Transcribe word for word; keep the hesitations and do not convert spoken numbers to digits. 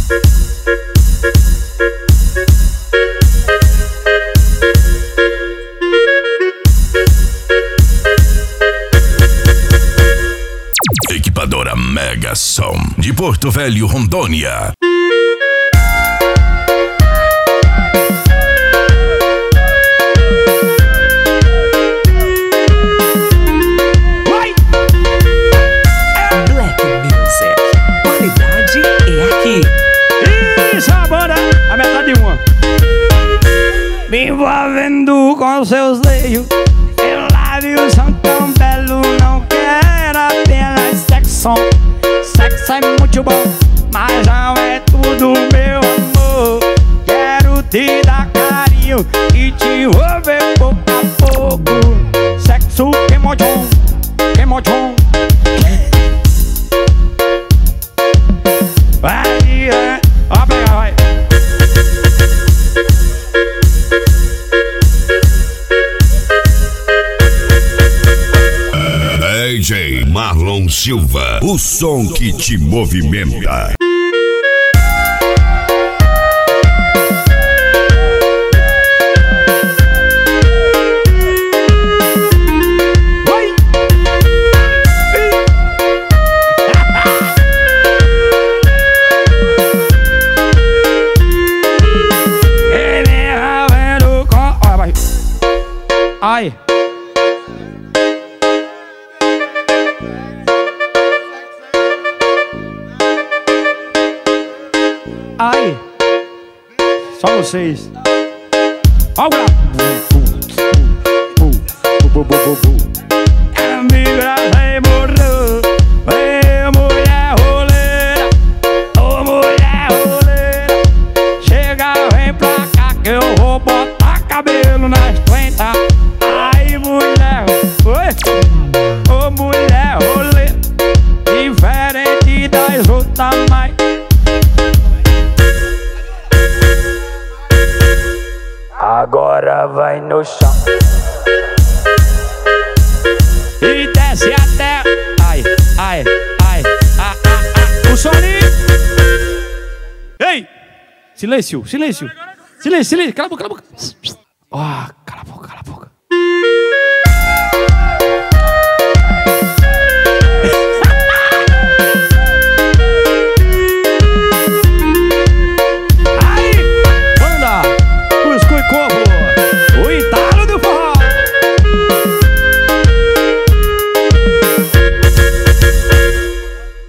Equipadora Mega Som de Porto Velho, Rondônia. Oi! Black Music. Qualidade é aqui. E sabora a metade de uma. Me envolvendo com seus seios, seus lábios são tão belos, não quero apenas sexo. Sexo é muito bom, mas não é tudo, meu amor. Quero te dar carinho e te envolver pouco a pouco. Sexo que mojon, que mojon. Vai, é, ó, pega, vai. D J Marlon Silva, o som que te movimenta. Oi! Ele é vendo com... Olha, vai. Ai. Ai, só vocês. Olha lá. Amiga, sem morrer. Ei, mulher roleira. Ô, mulher roleira. Chega, vem pra cá que eu vou botar cabelo nas trinta. Ai, mulher. Oi. Ô, mulher roleira. Diferente das outras, mas agora vai no chão e desce até. Ai, ai, ai, ah, ah, ah. O soninho. Ei! Silêncio, silêncio. Silêncio, silêncio. Cala a boca, cala a boca. Ah, cala a boca, cala a boca.